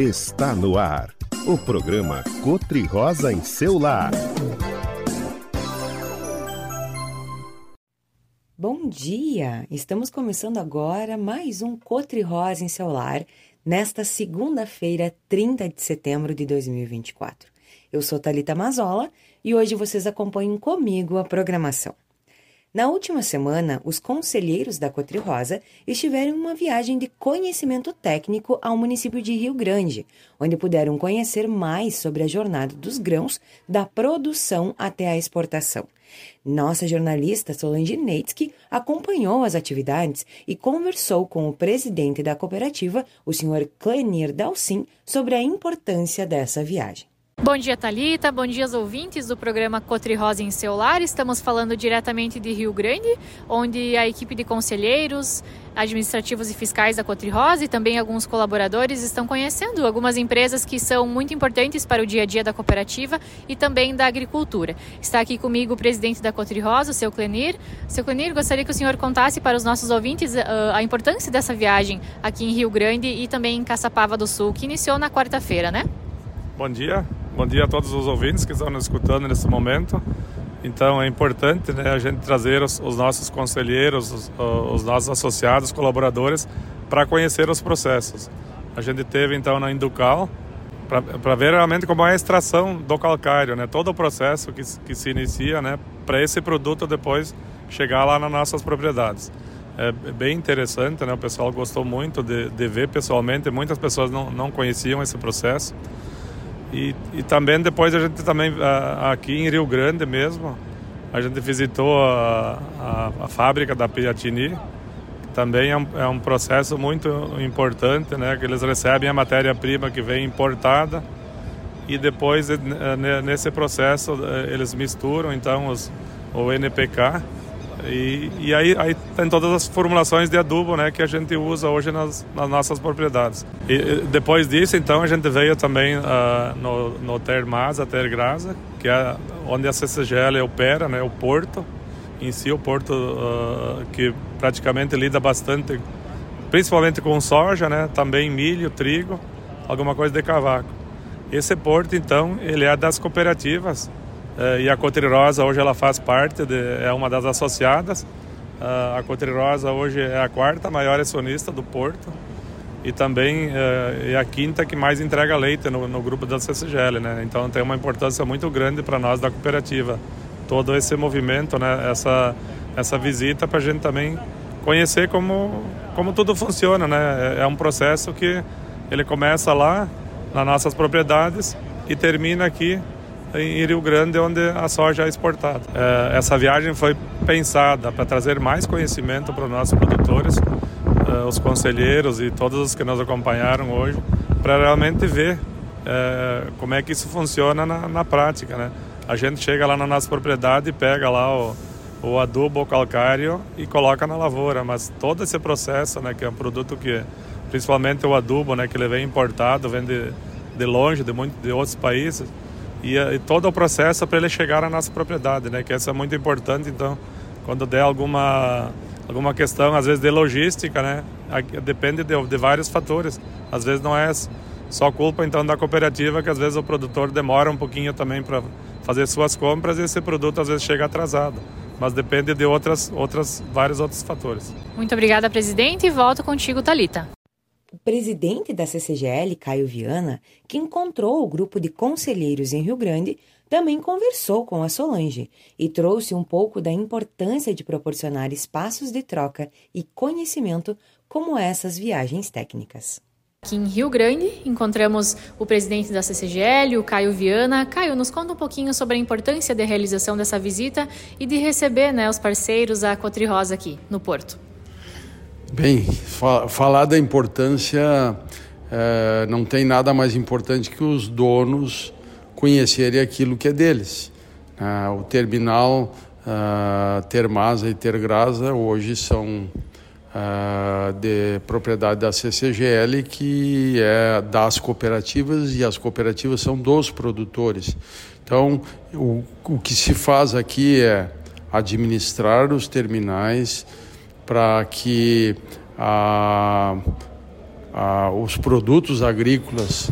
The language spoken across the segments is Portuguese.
Está no ar, o programa Cotri-Rosa em seu lar. Bom dia! Estamos começando agora mais um Cotri-Rosa em seu lar, nesta segunda-feira, 30 de setembro de 2024. Eu sou Thalita Mazzola e hoje vocês acompanham comigo a programação. Na última semana, os conselheiros da Cotri-Rosa estiveram em uma viagem de conhecimento técnico ao município de Rio Grande, onde puderam conhecer mais sobre a jornada dos grãos, da produção até a exportação. Nossa jornalista Solange Neitsky acompanhou as atividades e conversou com o presidente da cooperativa, o Sr. Clenir Dalcin, sobre a importância dessa viagem. Bom dia, Thalita. Bom dia aos ouvintes do programa Cotri-Rosa em seu lar. Estamos falando diretamente de Rio Grande, onde a equipe de conselheiros, administrativos e fiscais da Cotri-Rosa e também alguns colaboradores estão conhecendo algumas empresas que são muito importantes para o dia a dia da cooperativa e também da agricultura. Está aqui comigo o presidente da Cotri-Rosa, o seu Clenir. Seu Clenir, gostaria que o senhor contasse para os nossos ouvintes a importância dessa viagem aqui em Rio Grande e também em Caçapava do Sul, que iniciou na quarta-feira, né? Bom dia a todos os ouvintes que estão nos escutando nesse momento. Então é importante, né, a gente trazer os nossos conselheiros, os nossos associados, colaboradores, para conhecer os processos. A gente teve então na Inducal para ver realmente como é a extração do calcário, né, todo o processo que se inicia, né, para esse produto depois chegar lá nas nossas propriedades. É bem interessante, né, o pessoal gostou muito de ver pessoalmente, muitas pessoas não conheciam esse processo. E também depois a gente também, aqui em Rio Grande mesmo, a gente visitou a fábrica da Piratini, que também é um processo muito importante, né? Que eles recebem a matéria-prima que vem importada e depois nesse processo eles misturam então o NPK e aí tem todas as formulações de adubo, né, que a gente usa hoje nas nossas propriedades. E depois disso, então, a gente veio também no Termas, a Tergrasa, que é onde a CCGL opera, né, o porto em si, o porto que praticamente lida bastante, principalmente com soja, né, também milho, trigo, alguma coisa de cavaco. Esse porto, então, ele é das cooperativas. E a Cotri-Rosa hoje ela faz parte, é uma das associadas. A Cotri-Rosa hoje é a quarta maior acionista do porto e também é a quinta que mais entrega leite no grupo da CCGL, né? Então tem uma importância muito grande para nós da cooperativa, todo esse movimento, né? Essa visita para a gente também conhecer como tudo funciona, né? É um processo que ele começa lá nas nossas propriedades e termina aqui em Rio Grande, onde a soja é exportada. Essa viagem foi pensada para trazer mais conhecimento para os nossos produtores, os conselheiros e todos os que nos acompanharam hoje, para realmente ver como é que isso funciona na prática, né? A gente chega lá na nossa propriedade e pega lá o adubo, o calcário e coloca na lavoura, mas todo esse processo, né, que é um produto que, principalmente o adubo, né, que ele vem importado, vem de longe, de outros países, e todo o processo para ele chegar à nossa propriedade, né? Que isso é muito importante. Então, quando der alguma questão, às vezes de logística, né? Depende de vários fatores. Às vezes não é só culpa então da cooperativa, que às vezes o produtor demora um pouquinho também para fazer suas compras e esse produto às vezes chega atrasado. Mas depende de vários outros fatores. Muito obrigada, presidente, e volto contigo, Thalita. O presidente da CCGL, Caio Viana, que encontrou o grupo de conselheiros em Rio Grande, também conversou com a Solange e trouxe um pouco da importância de proporcionar espaços de troca e conhecimento como essas viagens técnicas. Aqui em Rio Grande, encontramos o presidente da CCGL, o Caio Viana. Caio, nos conta um pouquinho sobre a importância da realização dessa visita e de receber, né, os parceiros, a Cotri-Rosa aqui no Porto. Bem, falar da importância, não tem nada mais importante que os donos conhecerem aquilo que é deles. O terminal Termasa e Tergrasa hoje são de propriedade da CCGL, que é das cooperativas, e as cooperativas são dos produtores. Então, o que se faz aqui é administrar os terminais para que os produtos agrícolas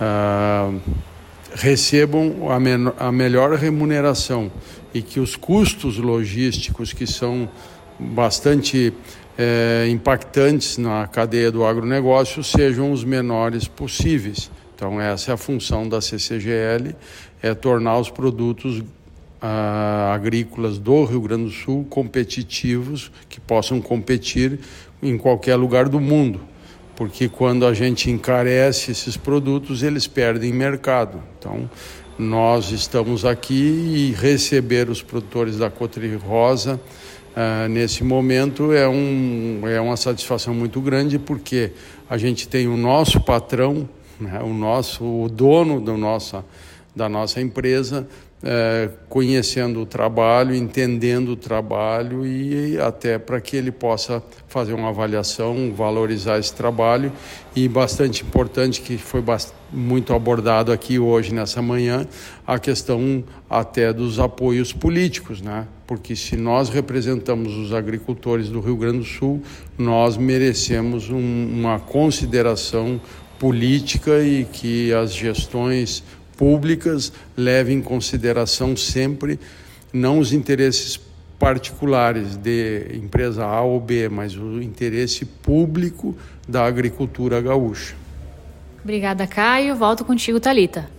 recebam a melhor remuneração e que os custos logísticos, que são bastante impactantes na cadeia do agronegócio, sejam os menores possíveis. Então, essa é a função da CCGL, é tornar os produtos agrícolas do Rio Grande do Sul competitivos, que possam competir em qualquer lugar do mundo, porque quando a gente encarece esses produtos, eles perdem mercado. Então, nós estamos aqui e receber os produtores da Cotri-Rosa nesse momento é uma satisfação muito grande, porque a gente tem o nosso patrão, né, o dono da nossa empresa, conhecendo o trabalho, entendendo o trabalho e até para que ele possa fazer uma avaliação, valorizar esse trabalho. E bastante importante, que foi muito abordado aqui hoje nessa manhã, a questão até dos apoios políticos, né? Porque se nós representamos os agricultores do Rio Grande do Sul, nós merecemos uma consideração política e que as gestões públicas levem em consideração sempre não os interesses particulares de empresa A ou B, mas o interesse público da agricultura gaúcha. Obrigada, Caio. Volto contigo, Thalita.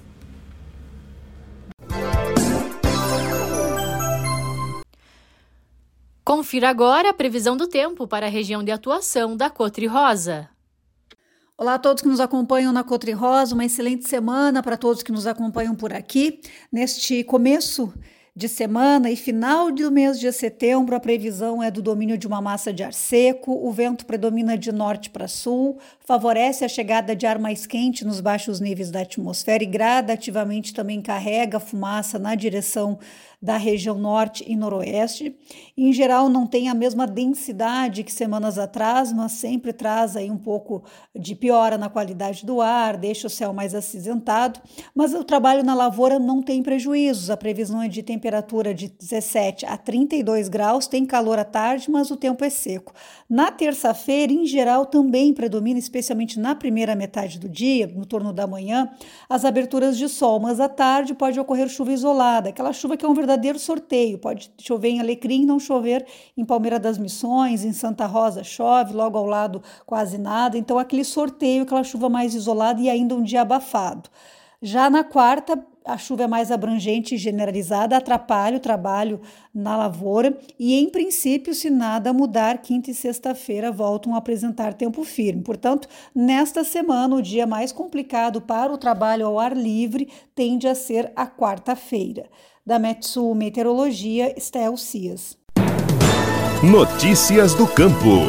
Confira agora a previsão do tempo para a região de atuação da Cotri-Rosa. Olá a todos que nos acompanham na Cotri-Rosa, uma excelente semana para todos que nos acompanham por aqui. Neste começo de semana e final do mês de setembro, a previsão é do domínio de uma massa de ar seco, o vento predomina de norte para sul, favorece a chegada de ar mais quente nos baixos níveis da atmosfera e gradativamente também carrega fumaça na direção da região norte e noroeste. Em geral, não tem a mesma densidade que semanas atrás, mas sempre traz aí um pouco de piora na qualidade do ar, deixa o céu mais acinzentado, mas o trabalho na lavoura não tem prejuízos. A previsão é de temperatura de 17 a 32 graus, tem calor à tarde, mas o tempo é seco. Na terça-feira, em geral, também predomina, especialmente na primeira metade do dia, no torno da manhã, as aberturas de sol, mas à tarde pode ocorrer chuva isolada, aquela chuva que é um verdadeiro sorteio, pode chover em Alecrim, não chover em Palmeira das Missões, em Santa Rosa chove, logo ao lado quase nada, então aquele sorteio, aquela chuva mais isolada e ainda um dia abafado. Já na quarta, a chuva é mais abrangente e generalizada, atrapalha o trabalho na lavoura e, em princípio, se nada mudar, quinta e sexta-feira voltam a apresentar tempo firme. Portanto, nesta semana, o dia mais complicado para o trabalho ao ar livre tende a ser a quarta-feira. Da Metsul Meteorologia, Estel Cias. Notícias do campo.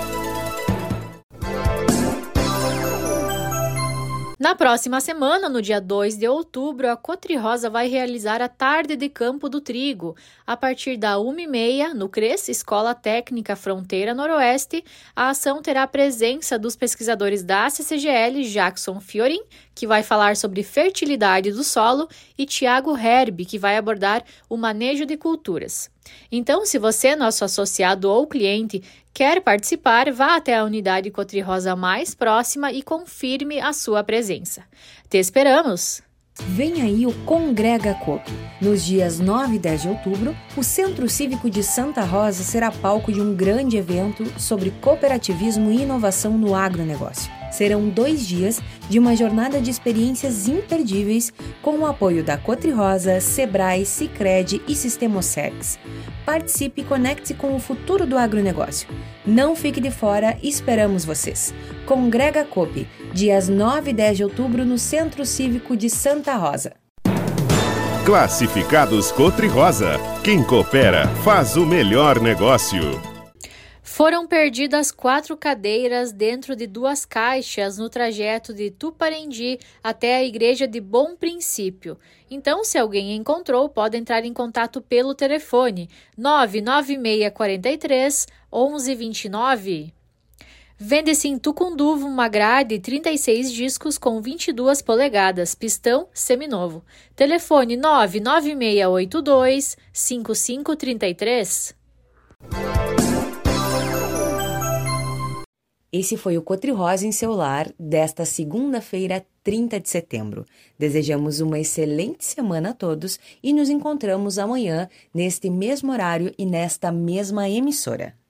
Na próxima semana, no dia 2 de outubro, a Cotri-Rosa vai realizar a Tarde de Campo do Trigo. A partir da 1h30, no CRES, Escola Técnica Fronteira Noroeste, a ação terá a presença dos pesquisadores da CCGL, Jackson Fiorin, que vai falar sobre fertilidade do solo, e Tiago Herb, que vai abordar o manejo de culturas. Então, se você, nosso associado ou cliente, quer participar, vá até a unidade Cotri-Rosa mais próxima e confirme a sua presença. Te esperamos! Vem aí o Congrega Coop. Nos dias 9 e 10 de outubro, o Centro Cívico de Santa Rosa será palco de um grande evento sobre cooperativismo e inovação no agronegócio. Serão 2 dias de uma jornada de experiências imperdíveis com o apoio da Cotri-Rosa, Sebrae, Sicredi e Sistema Ocergs. Participe e conecte-se com o futuro do agronegócio. Não fique de fora, esperamos vocês. Congrega Coop, dias 9 e 10 de outubro no Centro Cívico de Santa Rosa. Classificados Cotri-Rosa. Quem coopera faz o melhor negócio. Foram perdidas 4 cadeiras dentro de 2 caixas no trajeto de Tuparendi até a Igreja de Bom Princípio. Então, se alguém encontrou, pode entrar em contato pelo telefone 99643 1129. Vende-se em Tucunduva uma grade 36 discos com 22 polegadas, pistão seminovo. Telefone 99682 5533. Esse foi o Cotri Rosa em seu lar desta segunda-feira, 30 de setembro. Desejamos uma excelente semana a todos e nos encontramos amanhã neste mesmo horário e nesta mesma emissora.